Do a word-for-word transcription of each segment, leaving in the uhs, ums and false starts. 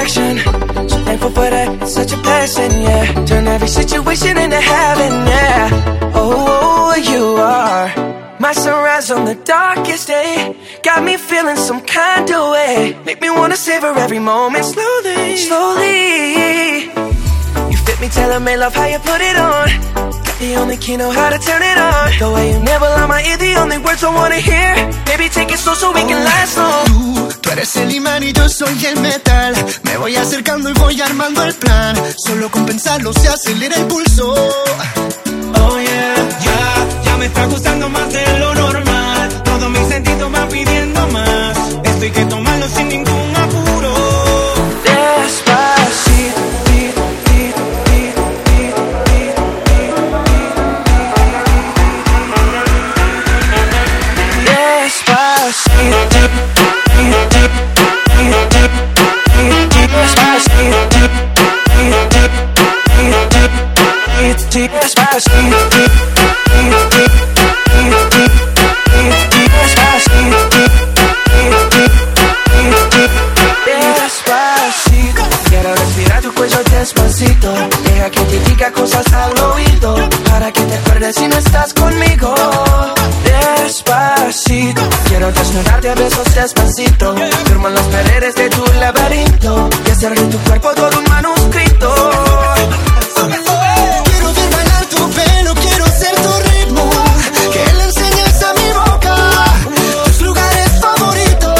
perfection. So thankful for that, it's such a blessing, yeah. Turn every situation into heaven, yeah. Oh, you are my sunrise on the darkest day. Got me feeling some kind of way. Make me wanna savor every moment slowly, slowly. You fit me, tailor-made, love how you put it on. Got the only key, know how to turn it on. The way you nibble on my ear, the only words I wanna hear. Baby, take it slow so we can last long. Tú, tú eres el imán y yo soy el metal. Me voy acercando y voy armando el plan. Solo con pensarlo se acelera el pulso. Oh yeah, ya, ya me está gustando más de lo normal. Todos mis sentidos van pidiendo más. Esto hay que tomarlo sin ningún apuro. Despacito, quiero respirar tu cuello despacito. Deja que te diga cosas al oído, para que te acuerdes si no estás conmigo. Despacito, quiero desnudarte a besos despacito. Firmo en las paredes de tu laberinto y hacer de tu cuerpo todo un manuscrito. Quiero ver bailar tu pelo, quiero ser tu ritmo. Que le enseñes a mi boca tus lugares favoritos.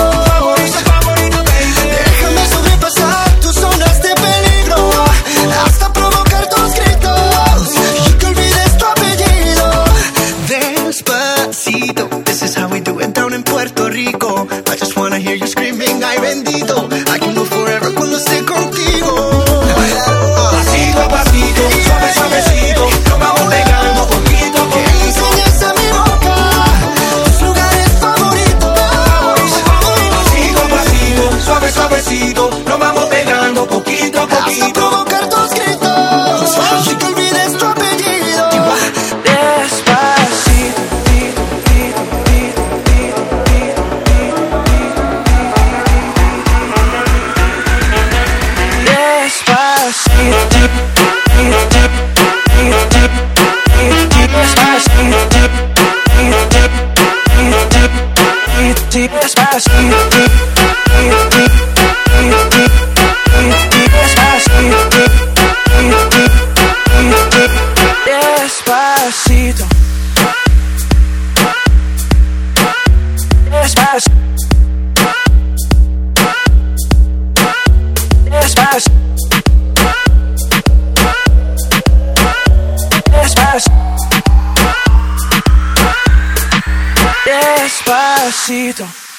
Déjame sobrepasar tus zonas de peligro, hasta provocar tus gritos y que olvides tu apellido. Despacito, this is how we do it down in Puerto Rico. I just wanna hear you screaming, ay bendito. I can go forever cuando esté contigo. Pasito a pasito, suave suavecito, nos vamos pegando poquito a Que le enseñes a mi boca tus lugares favoritos. Pasito a pasito, suave suavecito, nos vamos pegando poquito a Hasta poquito. provocar tus gritos y que olvides tu apellido. Despacito, despacito, despacito, despacito.